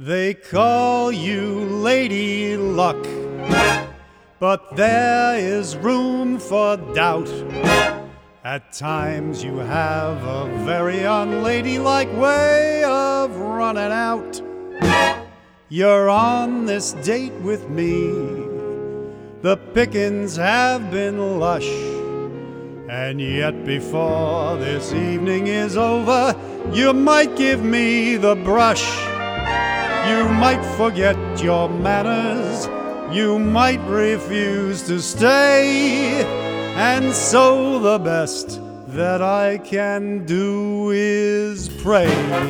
They call you Lady Luck, but there is room for doubt. At times you have a very unladylike way of running out. You're on this date with me, the pickings have been lush, and yet before this evening is over, you might give me the brush. You might forget your manners, you might refuse to stay, and so the best that I can do is pray.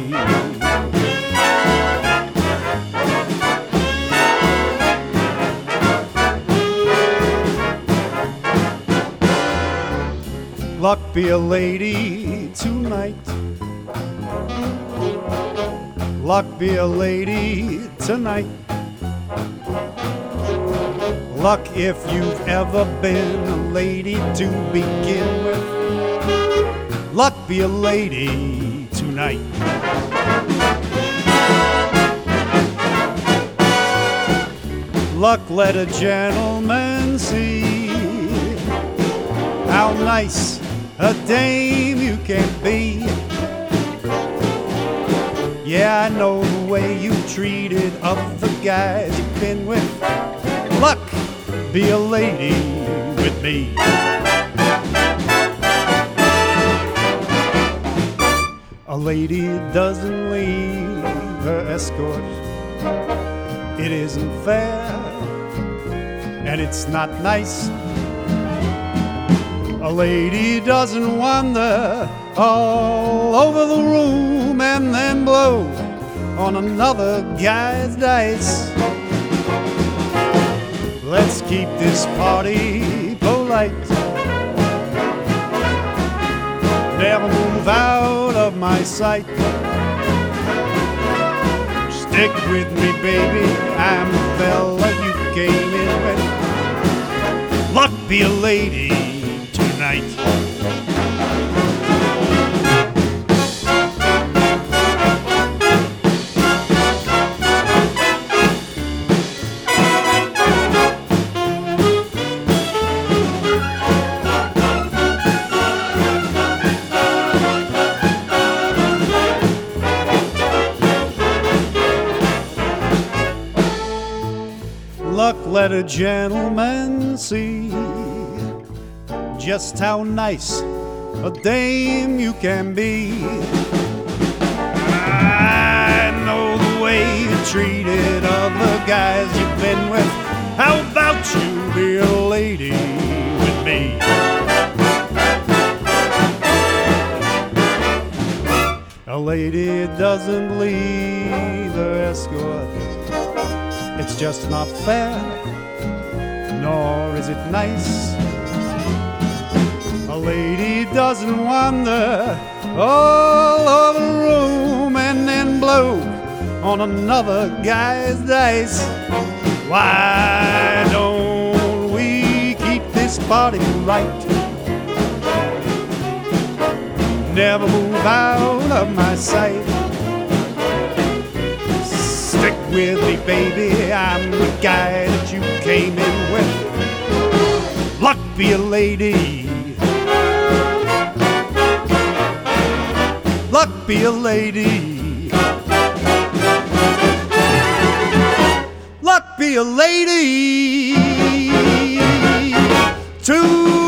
Luck be a lady tonight. Luck be a lady tonight. Luck if you've ever been a lady to begin with. Luck be a lady tonight. Luck let a gentleman see how nice a dame you can be. Yeah, I know the way you treated other guys you've been with. Luck be a lady with me. A lady doesn't leave her escort. It isn't fair, and it's not nice. A lady doesn't wander all over the room and then blow on another guy's dice. Let's keep this party polite. Never move out of my sight. Stick with me, baby, I'm the fella you came in with. Luck be a lady tonight. Luck let a gentleman see just how nice a dame you can be. I know the way you treated other guys you've been with. How about you be a lady with me? A lady doesn't leave her escort. It's just not fair, nor is it nice. A lady doesn't wander all over the room and then blow on another guy's dice. Why don't we keep this party right? Never move out of my sight. Stick with me, baby, I'm the guy that you came in with. Luck be a lady. Luck be a lady. Luck be a lady tonight.